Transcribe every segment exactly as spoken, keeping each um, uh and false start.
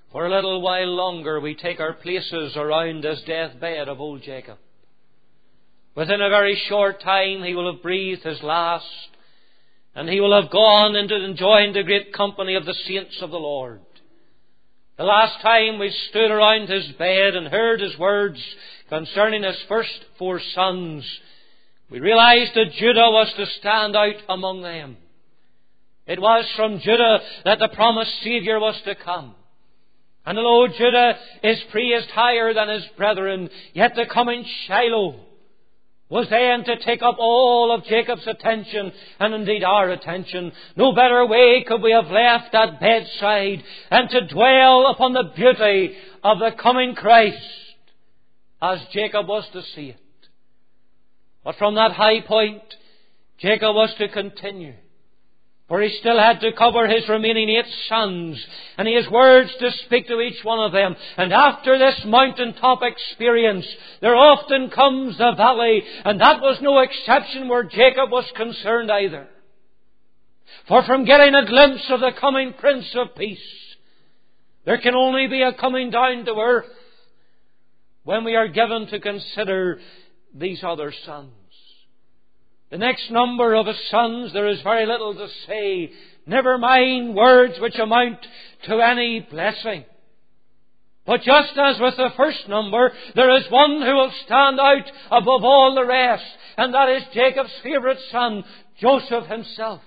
For a little while longer we take our places around this deathbed of old Jacob. Within a very short time he will have breathed his last, and he will have gone into and joined the great company of the saints of the Lord. The last time we stood around his bed and heard his words concerning his first four sons, we realized that Judah was to stand out among them. It was from Judah that the promised Saviour was to come. And although Judah is praised higher than his brethren, yet the coming Shiloh was then to take up all of Jacob's attention, and indeed our attention. No better way could we have left that bedside than to dwell upon the beauty of the coming Christ, as Jacob was to see it. But from that high point, Jacob was to continue. For he still had to cover his remaining eight sons, and he has words to speak to each one of them. And after this mountaintop experience, there often comes the valley, and that was no exception where Jacob was concerned either. For from getting a glimpse of the coming Prince of Peace, there can only be a coming down to earth when we are given to consider these other sons. The next number of his sons, there is very little to say. Never mind words which amount to any blessing. But just as with the first number, there is one who will stand out above all the rest, and that is Jacob's favourite son, Joseph himself.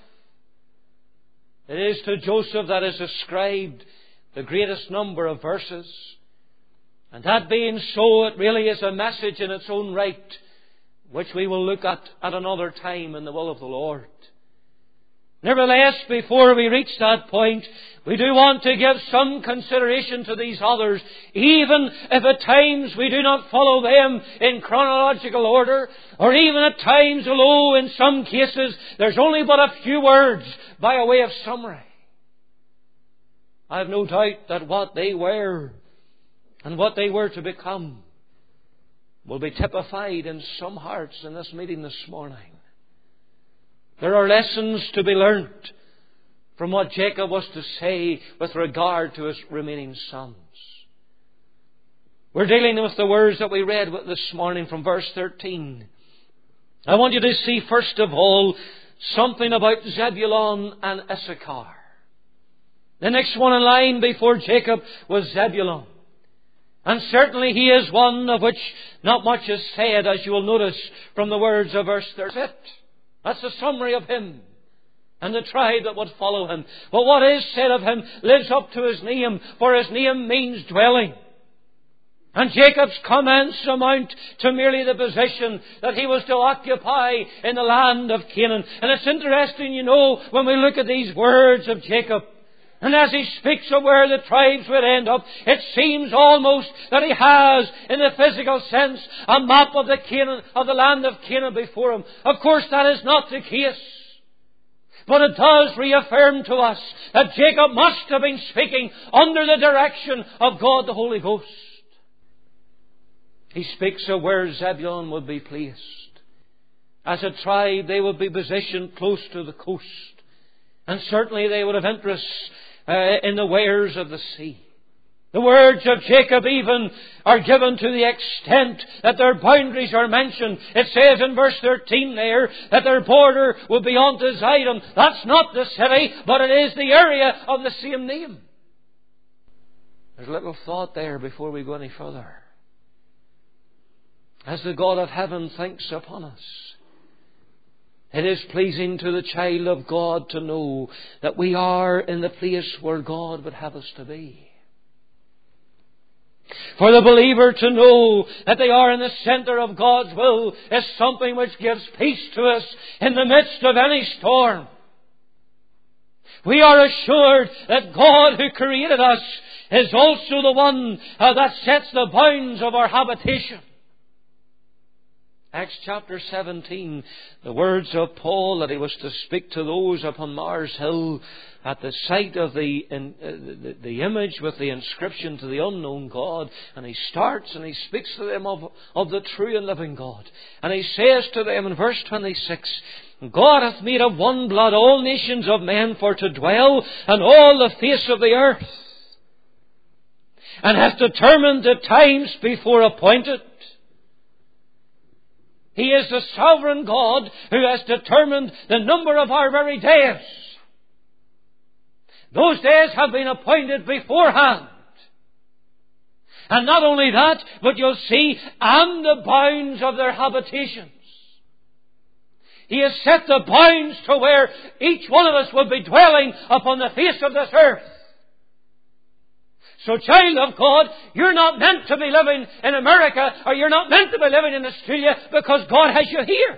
It is to Joseph that is ascribed the greatest number of verses. And that being so, it really is a message in its own right, which we will look at at another time in the will of the Lord. Nevertheless, before we reach that point, we do want to give some consideration to these others, even if at times we do not follow them in chronological order, or even at times, although in some cases there's only but a few words by a way of summary. I have no doubt that what they were and what they were to become will be typified in some hearts in this meeting this morning. There are lessons to be learnt from what Jacob was to say with regard to his remaining sons. We're dealing with the words that we read this morning from verse thirteen. I want you to see first of all something about Zebulun and Issachar. The next one in line before Jacob was Zebulun. And certainly he is one of which not much is said, as you will notice from the words of verse thirty. That's a summary of him and the tribe that would follow him. But what is said of him lives up to his name, for his name means dwelling. And Jacob's comments amount to merely the position that he was to occupy in the land of Canaan. And it's interesting, you know, when we look at these words of Jacob, and as he speaks of where the tribes would end up, it seems almost that he has, in the physical sense, a map of the Canaan, of the land of Canaan before him. Of course, that is not the case. But it does reaffirm to us that Jacob must have been speaking under the direction of God the Holy Ghost. He speaks of where Zebulun would be placed. As a tribe, they would be positioned close to the coast. And certainly they would have interests uh, in the wares of the sea. The words of Jacob even are given to the extent that their boundaries are mentioned. It says in verse thirteen there that their border will be unto Zidon. That's not the city, but it is the area of the same name. There's a little thought there before we go any further. As the God of heaven thinks upon us, it is pleasing to the child of God to know that we are in the place where God would have us to be. For the believer to know that they are in the centre of God's will is something which gives peace to us in the midst of any storm. We are assured that God who created us is also the one uh, that sets the bounds of our habitation. Acts chapter seventeen, the words of Paul that he was to speak to those upon Mars Hill at the sight of the, in, uh, the, the image with the inscription to the unknown God. And he starts and he speaks to them of, of the true and living God. And he says to them in verse twenty-six, God hath made of one blood all nations of men for to dwell on all the face of the earth. and has determined the times before appointed. He is the sovereign God who has determined the number of our very days. Those days have been appointed beforehand. And not only that, but you'll see, and the bounds of their habitations. He has set the bounds to where each one of us will be dwelling upon the face of this earth. So, child of God, you're not meant to be living in America, or you're not meant to be living in Australia, because God has you here.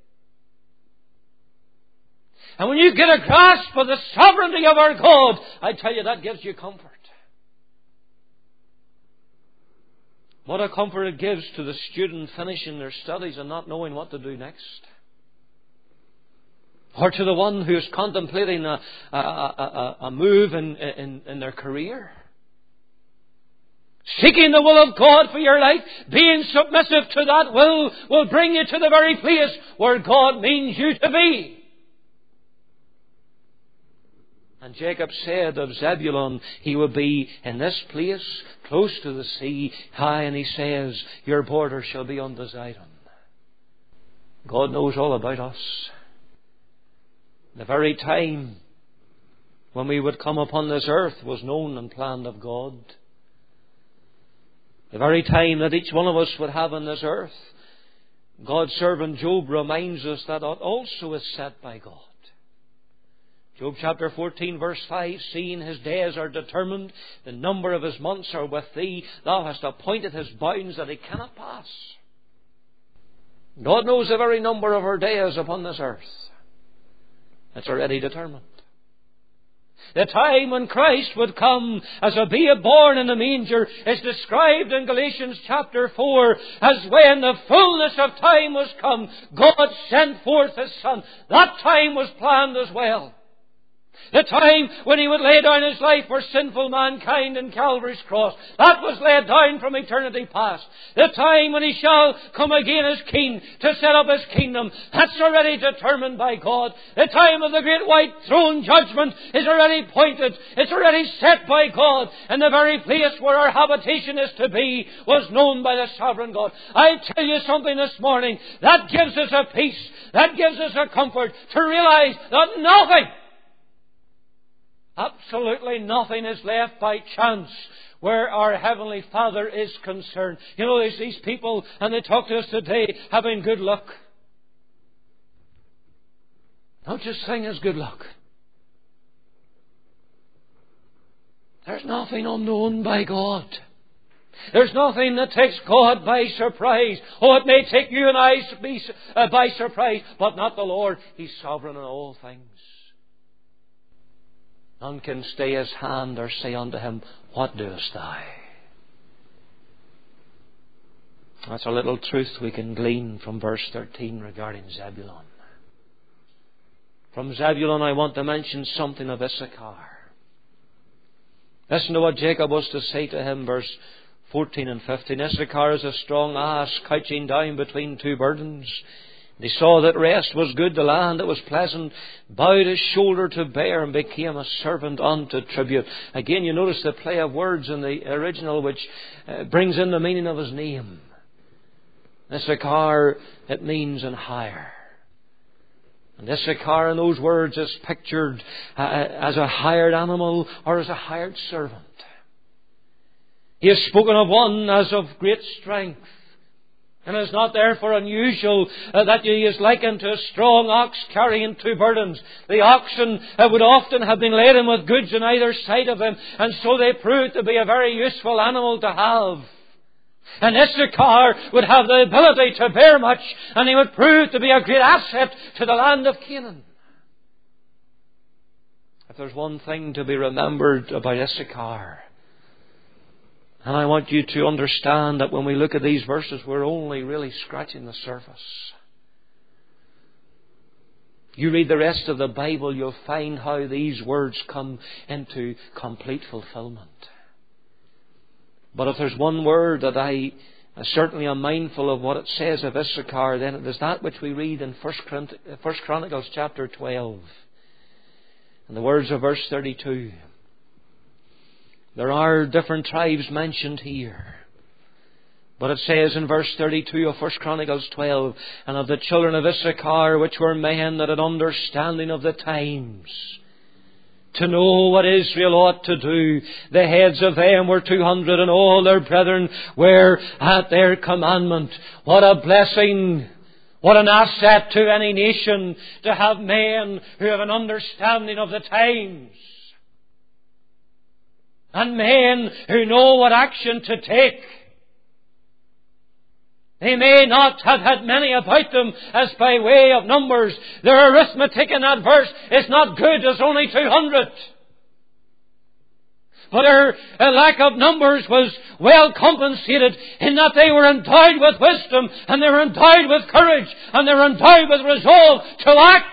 And when you get a grasp of the sovereignty of our God, I tell you, that gives you comfort. What a comfort it gives to the student finishing their studies and not knowing what to do next. Or to the one who is contemplating a, a, a, a move in, in, in their career. Seeking the will of God for your life, being submissive to that will, will bring you to the very place where God means you to be. And Jacob said of Zebulun, he will be in this place, close to the sea, high, and he says, your border shall be unto Zidon. God knows all about us. The very time when we would come upon this earth was known and planned of God. The very time that each one of us would have on this earth, God's servant Job reminds us that also is set by God. Job chapter fourteen verse five, seeing his days are determined, the number of his months are with thee, thou hast appointed his bounds that he cannot pass. God knows the very number of our days upon this earth. It's already determined. The time when Christ would come as a babe born in a manger is described in Galatians chapter four as when the fullness of time was come, God sent forth His Son. That time was planned as well. The time when He would lay down His life for sinful mankind in Calvary's cross, that was laid down from eternity past. The time when He shall come again as King to set up His kingdom, that's already determined by God. The time of the great white throne judgment is already appointed. It's already set by God. And the very place where our habitation is to be was known by the sovereign God. I tell you something this morning, that gives us a peace, that gives us a comfort to realize that nothing, absolutely nothing is left by chance where our Heavenly Father is concerned. You know, there's these people, and they talk to us today, having good luck. No such thing as good luck. There's nothing unknown by God. There's nothing that takes God by surprise. Oh, it may take you and I by surprise, but not the Lord. He's sovereign in all things. None can stay His hand or say unto Him, what doest thou? That's a little truth we can glean from verse thirteen regarding Zebulun. From Zebulun I want to mention something of Issachar. Listen to what Jacob was to say to him, verse fourteen and fifteen. Issachar is a strong ass couching down between two burdens. They saw that rest was good, the land that was pleasant, bowed his shoulder to bear and became a servant unto tribute. Again, you notice the play of words in the original which uh, brings in the meaning of his name. Issachar, it means an hire. And Issachar in those words is pictured uh, as a hired animal or as a hired servant. He is spoken of one as of great strength. And it's not therefore unusual uh, that he is likened to a strong ox carrying two burdens. The oxen uh, would often have been laden with goods on either side of him, and so they proved to be a very useful animal to have. And Issachar would have the ability to bear much, and he would prove to be a great asset to the land of Canaan. If there's one thing to be remembered about Issachar, and I want you to understand that when we look at these verses, we're only really scratching the surface. You read the rest of the Bible, you'll find how these words come into complete fulfillment. But if there's one word that I certainly am mindful of what it says of Issachar, then it is that which we read in First Chronicles chapter twelve. And the words of verse thirty-two. There are different tribes mentioned here. But it says in verse thirty-two of First Chronicles twelve, and of the children of Issachar, which were men that had understanding of the times, to know what Israel ought to do. The heads of them were two hundred, and all their brethren were at their commandment. What a blessing! What an asset to any nation to have men who have an understanding of the times. And men who know what action to take. They may not have had many about them as by way of numbers. Their arithmetic in that verse is not good as only two hundred. But their lack of numbers was well compensated in that they were endowed with wisdom, and they were endowed with courage, and they were endowed with resolve to act.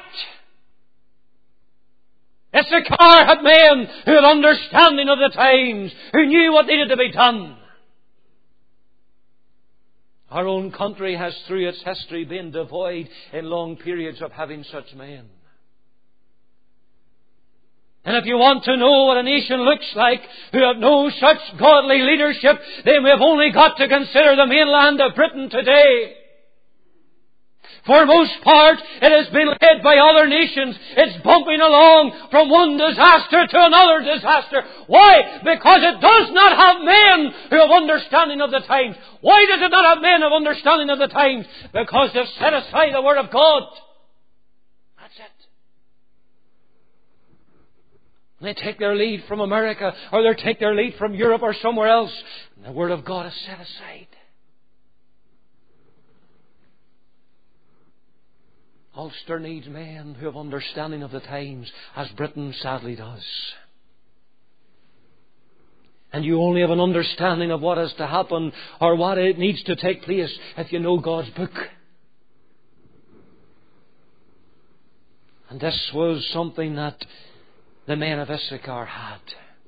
Issachar had men who had understanding of the times, who knew what needed to be done. Our own country has through its history been devoid in long periods of having such men. And if you want to know what a nation looks like who have no such godly leadership, then we have only got to consider the mainland of Britain today. For most part, it has been led by other nations. It's bumping along from one disaster to another disaster. Why? Because it does not have men who have understanding of the times. Why does it not have men of understanding of the times? Because they've set aside the Word of God. That's it. They take their lead from America, or they take their lead from Europe or somewhere else. And the Word of God is set aside. Ulster needs men who have understanding of the times, as Britain sadly does. And you only have an understanding of what is to happen or what it needs to take place if you know God's book. And this was something that the men of Issachar had.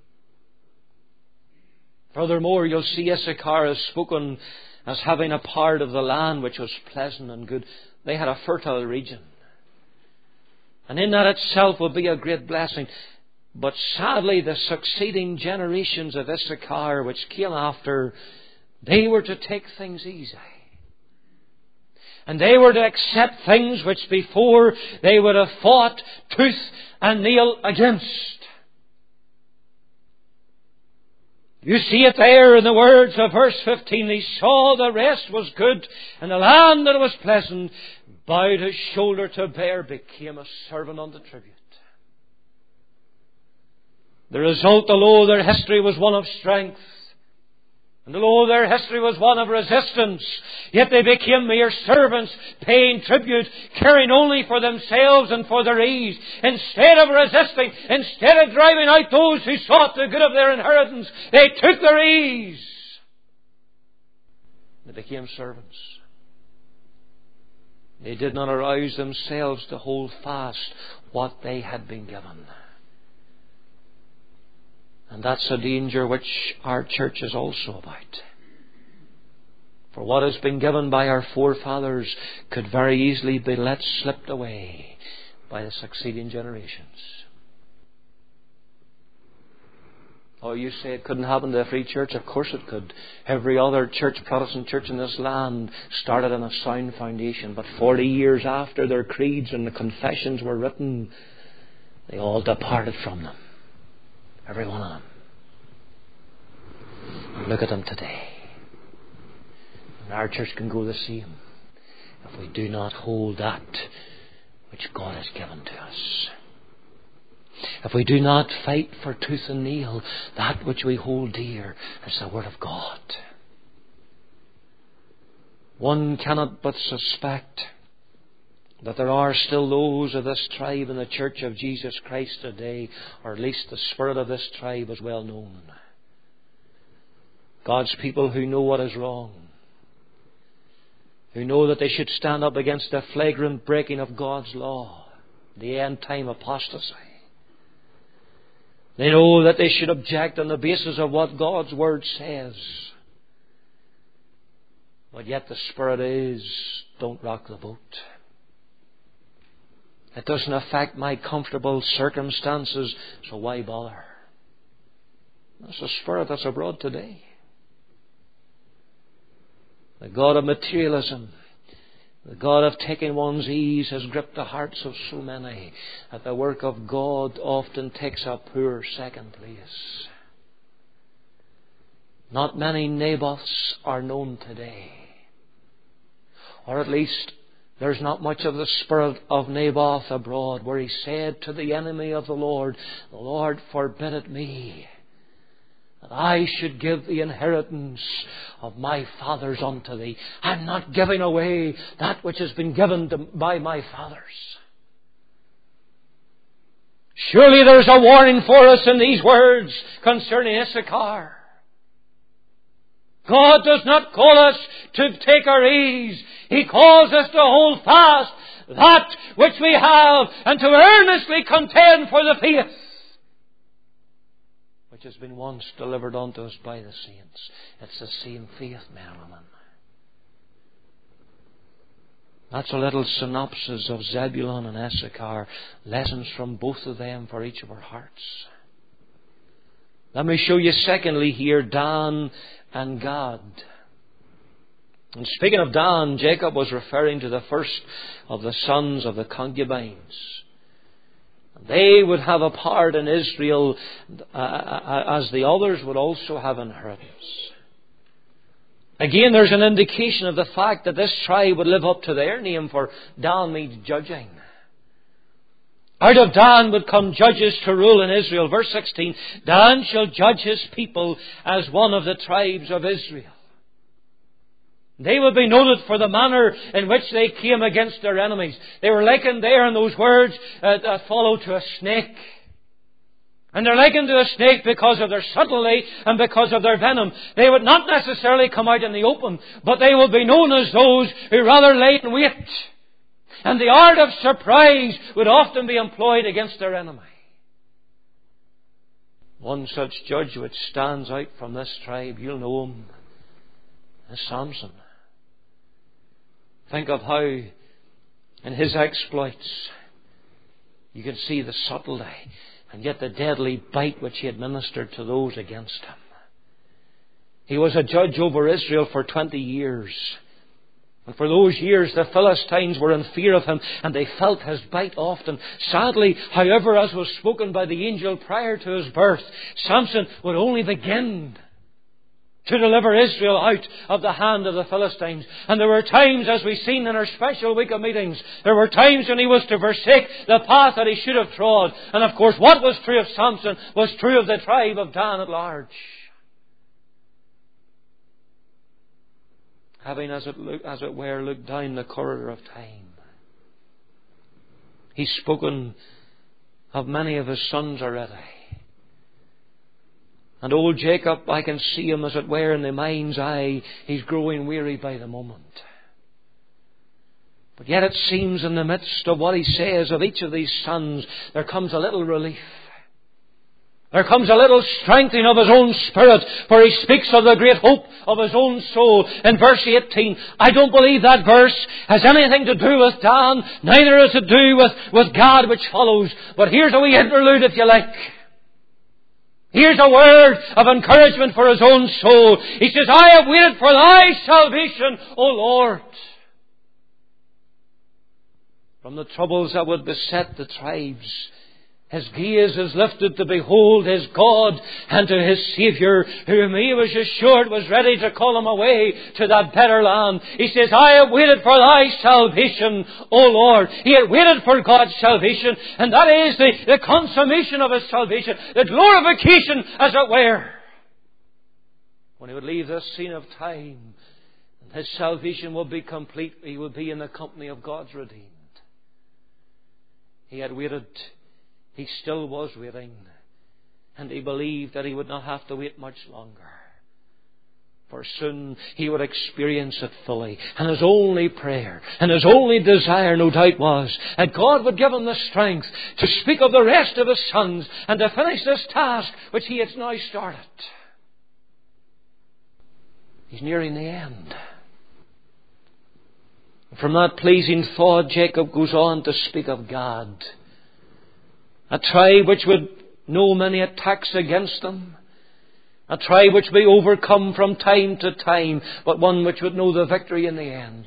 Furthermore, you'll see Issachar is spoken as having a part of the land which was pleasant and good. They had a fertile region. And in that itself would be a great blessing. But sadly, the succeeding generations of Issachar which came after, they were to take things easy. And they were to accept things which before they would have fought tooth and nail against. You see it there in the words of verse fifteen. He saw the rest was good, and the land that was pleasant, bowed his shoulder to bear, became a servant unto tribute. The result, although their history was one of strength, and although their history was one of resistance, yet they became mere servants, paying tribute, caring only for themselves and for their ease. Instead of resisting, instead of driving out those who sought the good of their inheritance, they took their ease. They became servants. They did not arouse themselves to hold fast what they had been given. And that's a danger which our church is also about. For what has been given by our forefathers could very easily be let slip away by the succeeding generations. Oh, you say it couldn't happen to a free church? Of course it could. Every other church, Protestant church in this land, started on a sound foundation. But forty years after their creeds and the confessions were written, they all departed from them. Every one of them. And look at them today. And our church can go the same if we do not hold that which God has given to us. If we do not fight for tooth and nail that which we hold dear as the Word of God. One cannot but suspect that there are still those of this tribe in the Church of Jesus Christ today, or at least the spirit of this tribe is well known. God's people who know what is wrong, who know that they should stand up against the flagrant breaking of God's law, the end time apostasy. They know that they should object on the basis of what God's Word says. But yet the spirit is, don't rock the boat. It doesn't affect my comfortable circumstances, so why bother? That's the spirit that's abroad today. The God of materialism, the God of taking one's ease, has gripped the hearts of so many that the work of God often takes a poor second place. Not many Naboths are known today. Or at least there's not much of the spirit of Naboth abroad, where he said to the enemy of the Lord, "The Lord forbid it me, that I should give the inheritance of my fathers unto thee." I'm not giving away that which has been given to, by my fathers. Surely there's a warning for us in these words concerning Issachar. God does not call us to take our ease. He calls us to hold fast that which we have and to earnestly contend for the faith which has been once delivered unto us by the saints. It's the same faith, men and women. That's a little synopsis of Zebulun and Issachar. Lessons from both of them for each of our hearts. Let me show you secondly here Dan and Gad. And speaking of Dan, Jacob was referring to the first of the sons of the concubines. They would have a part in Israel uh, as the others would also have inheritance. Again, there's an indication of the fact that this tribe would live up to their name, for Dan means judging. Out of Dan would come judges to rule in Israel. Verse sixteen, Dan shall judge his people as one of the tribes of Israel. They would be noted for the manner in which they came against their enemies. They were likened there in those words uh, that follow to a snake. And they're likened to a snake because of their subtlety and because of their venom. They would not necessarily come out in the open, but they would be known as those who rather lay in wait. And the art of surprise would often be employed against their enemy. One such judge which stands out from this tribe, you'll know him, is Samson. Think of how in his exploits you can see the subtlety and yet the deadly bite which he administered to those against him. He was a judge over Israel for twenty years. And for those years the Philistines were in fear of him, and they felt his bite often. Sadly, however, as was spoken by the angel prior to his birth, Samson would only begin to deliver Israel out of the hand of the Philistines. And there were times, as we've seen in our special week of meetings, there were times when he was to forsake the path that he should have trod. And of course, what was true of Samson was true of the tribe of Dan at large. Having, as it, look, as it were, looked down the corridor of time, he's spoken of many of his sons already. And old Jacob, I can see him, as it were, in the mind's eye. He's growing weary by the moment. But yet it seems in the midst of what he says of each of these sons, there comes a little relief. There comes a little strengthening of his own spirit, for he speaks of the great hope of his own soul. In verse eighteen, I don't believe that verse has anything to do with Dan, neither has it to do with, with God, which follows. But here's a wee interlude, if you like. Here's a word of encouragement for his own soul. He says, I have waited for thy salvation, O Lord. From the troubles that would beset the tribes, his gaze is lifted to behold his God and to his Saviour, whom he was assured was ready to call him away to that better land. He says, I have waited for thy salvation, O Lord. He had waited for God's salvation, and that is the, the consummation of his salvation, the glorification, as it were. When he would leave this scene of time, and his salvation would be complete, he would be in the company of God's redeemed. He had waited. He still was waiting, and he believed that he would not have to wait much longer, for soon he would experience it fully. And his only prayer and his only desire, no doubt, was that God would give him the strength to speak of the rest of his sons and to finish this task which he has now started. He's nearing the end. From that pleasing thought, Jacob goes on to speak of God, a tribe which would know many attacks against them. A tribe which be overcome from time to time, but one which would know the victory in the end.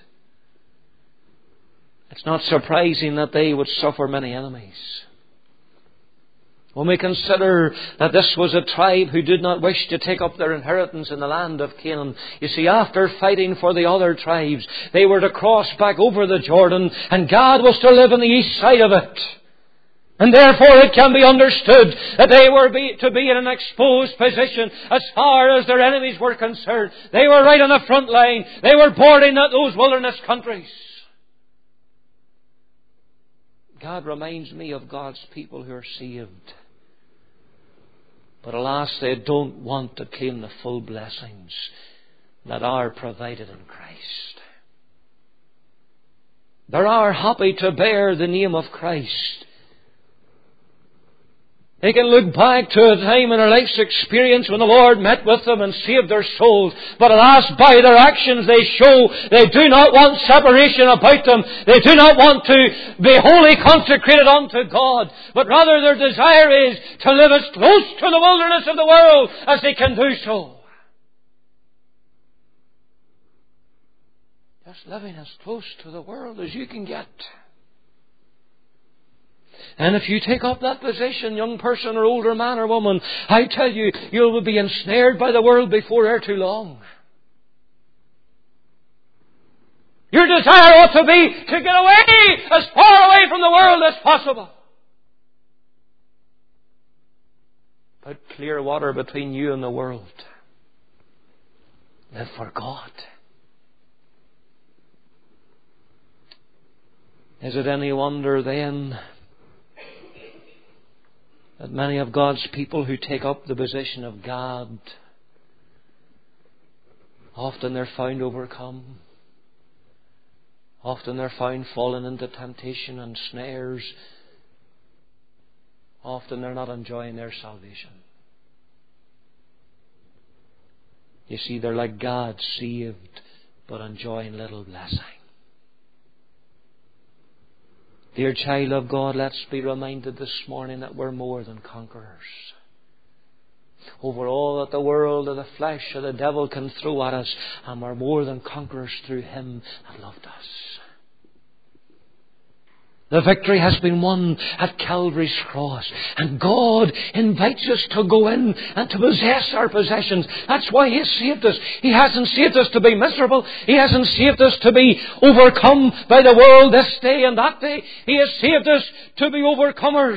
It's not surprising that they would suffer many enemies. When we consider that this was a tribe who did not wish to take up their inheritance in the land of Canaan. You see, after fighting for the other tribes, they were to cross back over the Jordan, and God was to live on the east side of it. And therefore it can be understood that they were be, to be in an exposed position as far as their enemies were concerned. They were right on the front line. They were bordering those wilderness countries. God reminds me of God's people who are saved. But alas, they don't want to claim the full blessings that are provided in Christ. They are happy to bear the name of Christ. They can look back to a time in their life's experience when the Lord met with them and saved their souls. But alas, by their actions they show they do not want separation about them. They do not want to be wholly consecrated unto God. But rather their desire is to live as close to the wilderness of the world as they can do so. Just living as close to the world as you can get. And if you take up that position, young person or older man or woman, I tell you, you will be ensnared by the world before ere too long. Your desire ought to be to get away, as far away from the world as possible. Put clear water between you and the world. Live for God. Is it any wonder then that many of God's people who take up the position of God, often they're found overcome. Often they're found falling into temptation and snares. Often they're not enjoying their salvation. You see, they're like God, saved, but enjoying little blessing. Dear child of God, let's be reminded this morning that we're more than conquerors. Over all that the world or the flesh or the devil can throw at us, and we're more than conquerors through Him that loved us. The victory has been won at Calvary's cross. And God invites us to go in and to possess our possessions. That's why He has saved us. He hasn't saved us to be miserable. He hasn't saved us to be overcome by the world this day and that day. He has saved us to be overcomers.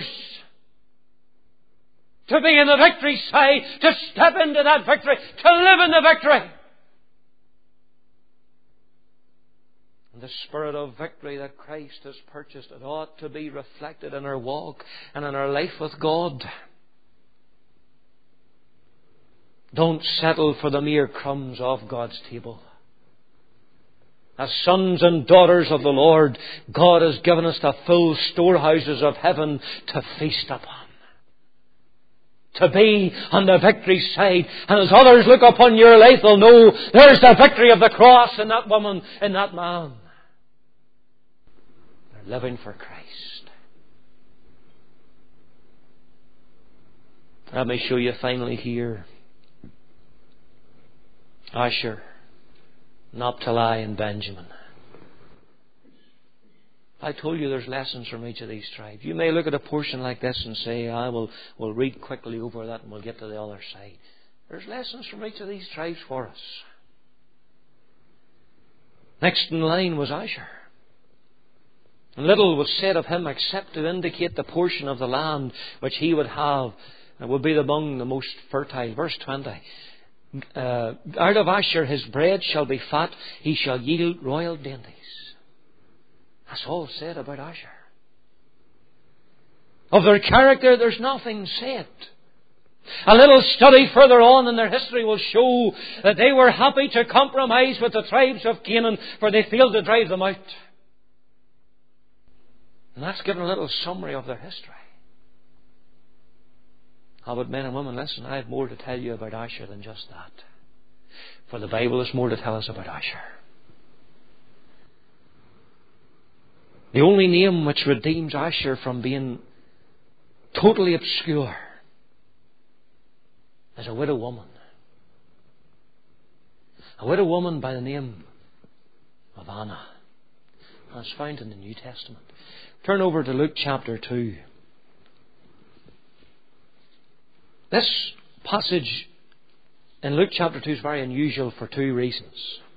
To be in the victory side. To step into that victory. To live in the victory. The spirit of victory that Christ has purchased, it ought to be reflected in our walk and in our life with God. Don't settle for the mere crumbs of God's table. As sons and daughters of the Lord, God has given us the full storehouses of heaven to feast upon. To be on the victory side. And as others look upon your life, they'll know there's the victory of the cross in that woman, in that man. Living for Christ. Let me show you finally here Asher, Naphtali and Benjamin. I told you there's lessons from each of these tribes. You may look at a portion like this and say, I will we'll read quickly over that and we'll get to the other side. There's lessons from each of these tribes for us. Next in line was Asher. And little was said of him except to indicate the portion of the land which he would have. It would be among the most fertile. Verse twenty. Uh, out of Asher his bread shall be fat. He shall yield royal dainties. That's all said about Asher. Of their character there's nothing said. A little study further on in their history will show that they were happy to compromise with the tribes of Canaan, for they failed to drive them out. And that's given a little summary of their history. How about men and women? Listen, I have more to tell you about Asher than just that. For the Bible has more to tell us about Asher. The only name which redeems Asher from being totally obscure is a widow woman. A widow woman by the name of Anna. And it's found in the New Testament. Turn over to Luke chapter two. This passage in Luke chapter two is very unusual for two reasons.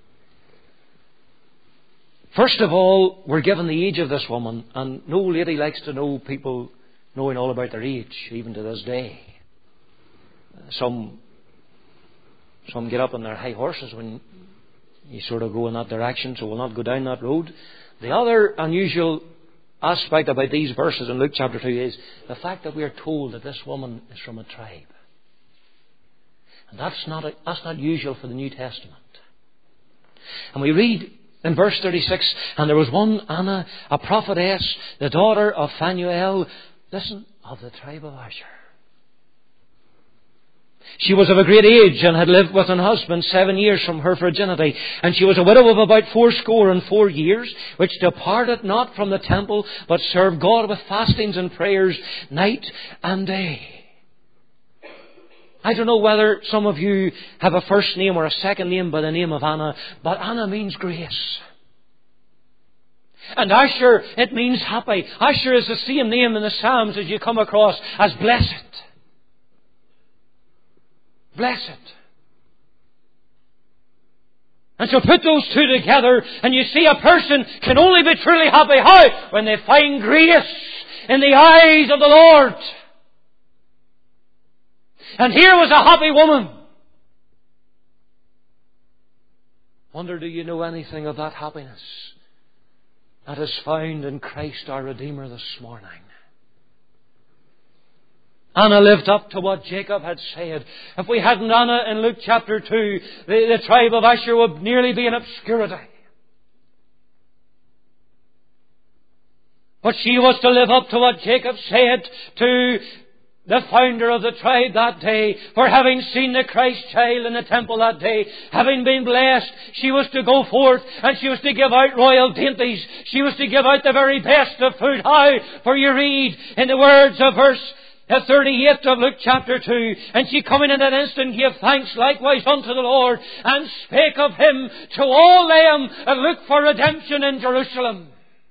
First of all, we're given the age of this woman, and no lady likes to know people knowing all about their age, even to this day. Some some get up on their high horses when you sort of go in that direction, so we'll not go down that road. The other unusual aspect about these verses in Luke chapter two is the fact that we are told that this woman is from a tribe. And that's not a, that's not usual for the New Testament. And we read in verse thirty-six, and there was one Anna, a prophetess, the daughter of Phanuel, listen, of the tribe of Asher. She was of a great age and had lived with an husband seven years from her virginity. And she was a widow of about fourscore and four years, which departed not from the temple, but served God with fastings and prayers night and day. I don't know whether some of you have a first name or a second name by the name of Anna, but Anna means grace. And Asher, it means happy. Asher is the same name in the Psalms as you come across as blessed. Blessed. And so put those two together and you see a person can only be truly happy. How? When they find grace in the eyes of the Lord. And here was a happy woman. Wonder, do you know anything of that happiness that is found in Christ our Redeemer this morning? Anna lived up to what Jacob had said. If we hadn't Anna in Luke chapter two, the, the tribe of Asher would nearly be in obscurity. But she was to live up to what Jacob said to the founder of the tribe that day. For having seen the Christ child in the temple that day, having been blessed, she was to go forth and she was to give out royal dainties. She was to give out the very best of food. How? For you read in the words of verse The thirty-eighth of Luke chapter two, and she coming in an instant gave thanks likewise unto the Lord, and spake of him to all them that look for redemption in Jerusalem.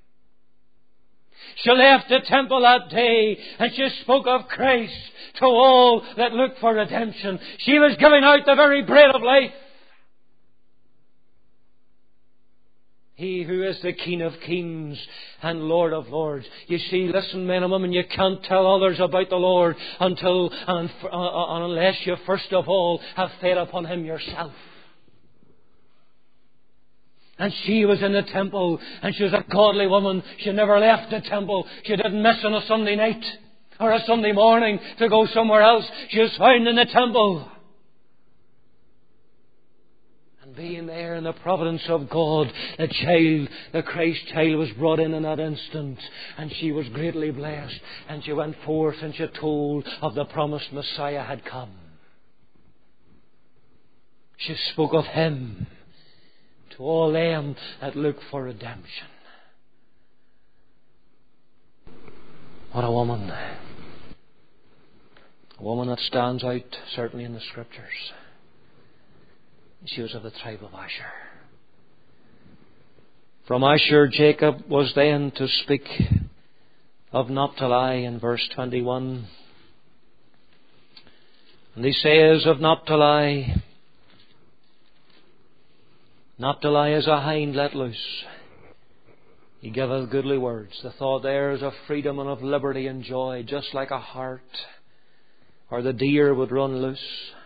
She left the temple that day, and she spoke of Christ to all that look for redemption. She was giving out the very bread of life. He who is the King of kings and Lord of lords. You see, listen, men and women, you can't tell others about the Lord until and, uh, unless you first of all have fed upon Him yourself. And she was in the temple, and she was a godly woman. She never left the temple. She didn't miss on a Sunday night or a Sunday morning to go somewhere else. She was found in the temple. Being there in the providence of God, the child, the Christ child was brought in in that instant, and she was greatly blessed, and she went forth and she told of the promised Messiah had come. She spoke of Him to all them that look for redemption. What a woman. A woman that stands out certainly in the Scriptures. She was of the tribe of Asher. From Asher, Jacob was then to speak of Naphtali in verse twenty-one. And he says of Naphtali, Naphtali is a hind let loose. He giveth goodly words. The thought there is of freedom and of liberty and joy, just like a hart, or the deer would run loose.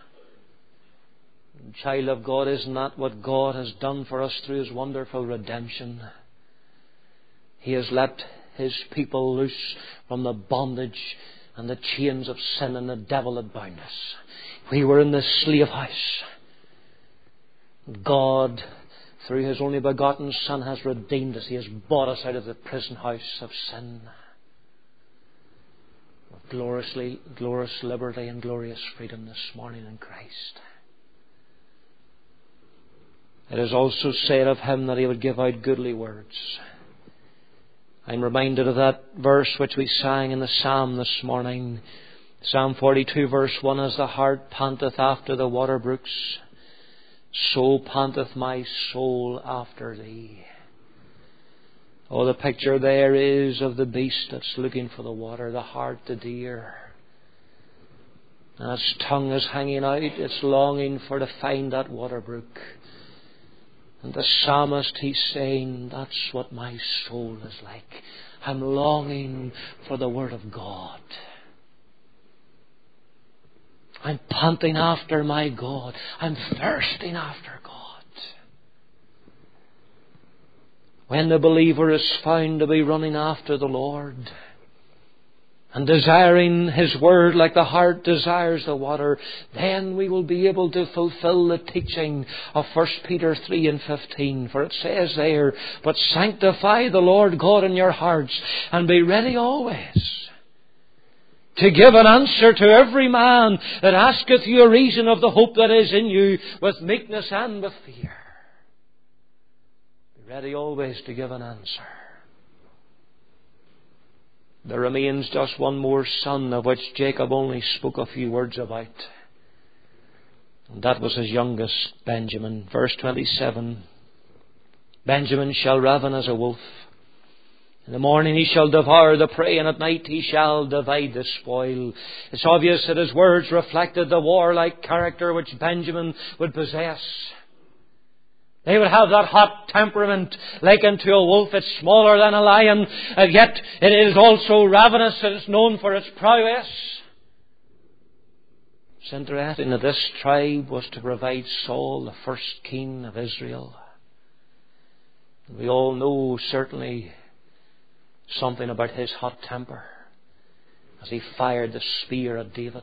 Child of God, isn't that what God has done for us through His wonderful redemption? He has let His people loose from the bondage and the chains of sin and the devil that bound us. We were in the slave house. God, through His only begotten Son, has redeemed us. He has bought us out of the prison house of sin. With gloriously, glorious liberty and glorious freedom this morning in Christ. It is also said of Him that He would give out goodly words. I'm reminded of that verse which we sang in the psalm this morning. Psalm forty-two verse one, as the hart panteth after the water brooks, so panteth my soul after thee. Oh, the picture there is of the beast that's looking for the water, the hart, the deer. And its tongue is hanging out, it's longing for to find that water brook. And the psalmist, he's saying, that's what my soul is like. I'm longing for the Word of God. I'm panting after my God. I'm thirsting after God. When the believer is found to be running after the Lord and desiring His Word like the hart desires the water, then we will be able to fulfill the teaching of First Peter three and fifteen. For it says there, but sanctify the Lord God in your hearts, and be ready always to give an answer to every man that asketh you a reason of the hope that is in you, with meekness and with fear. Be ready always to give an answer. There remains just one more son, of which Jacob only spoke a few words about. And that was his youngest, Benjamin. Verse twenty-seven. Benjamin shall raven as a wolf. In the morning he shall devour the prey, and at night he shall divide the spoil. It's obvious that his words reflected the warlike character which Benjamin would possess. They would have that hot temperament likened to a wolf. It's smaller than a lion, and yet it is also ravenous. It is known for its prowess. It's interesting that this tribe was to provide Saul, the first king of Israel. And we all know certainly something about his hot temper as he fired the spear at David.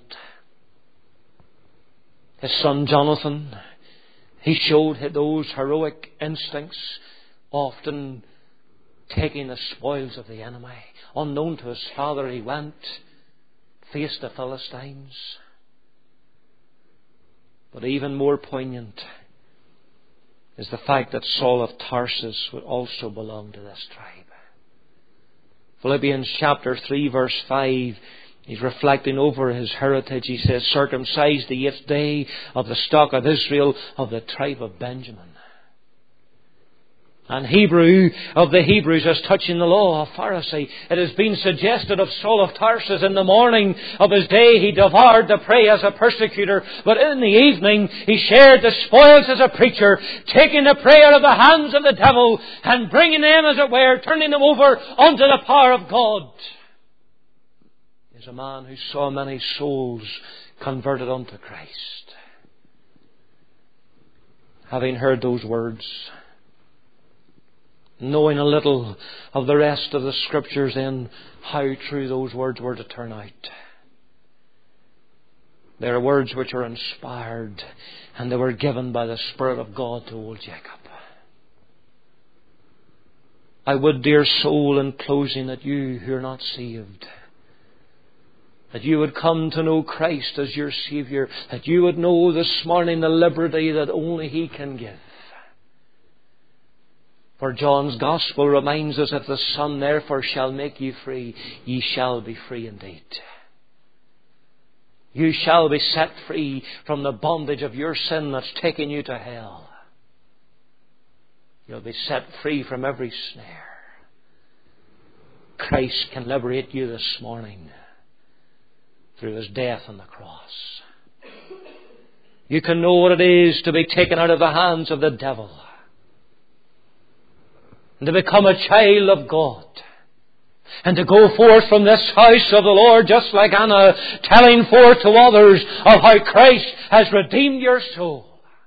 His son Jonathan, he showed those heroic instincts, often taking the spoils of the enemy. Unknown to his father, he went, faced the Philistines. But even more poignant is the fact that Saul of Tarsus would also belong to this tribe. Philippians chapter three verse five, he's reflecting over his heritage. He says, circumcised the eighth day, of the stock of Israel, of the tribe of Benjamin. And Hebrew of the Hebrews, as touching the law, of Pharisee. It has been suggested of Saul of Tarsus, in the morning of his day he devoured the prey as a persecutor, but in the evening he shared the spoils as a preacher, taking the prey out of the hands of the devil and bringing them, as it were, turning them over unto the power of God. He is a man who saw many souls converted unto Christ. Having heard those words, knowing a little of the rest of the Scriptures, then how true those words were to turn out. They are words which are inspired, and they were given by the Spirit of God to old Jacob. I would, dear soul, in closing, that you who are not saved, that you would come to know Christ as your Saviour, that you would know this morning the liberty that only He can give. For John's Gospel reminds us, if the Son therefore shall make you free, ye shall be free indeed. You shall be set free from the bondage of your sin that's taken you to hell. You'll be set free from every snare. Christ can liberate you this morning through His death on the cross. You can know what it is to be taken out of the hands of the devil, and to become a child of God, and to go forth from this house of the Lord, just like Anna, telling forth to others of how Christ has redeemed your soul.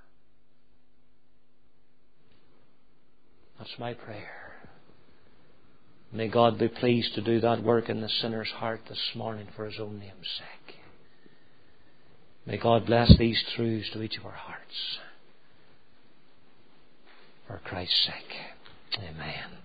That's my prayer. May God be pleased to do that work in the sinner's heart this morning for His own name's sake. May God bless these truths to each of our hearts, for Christ's sake. Amen.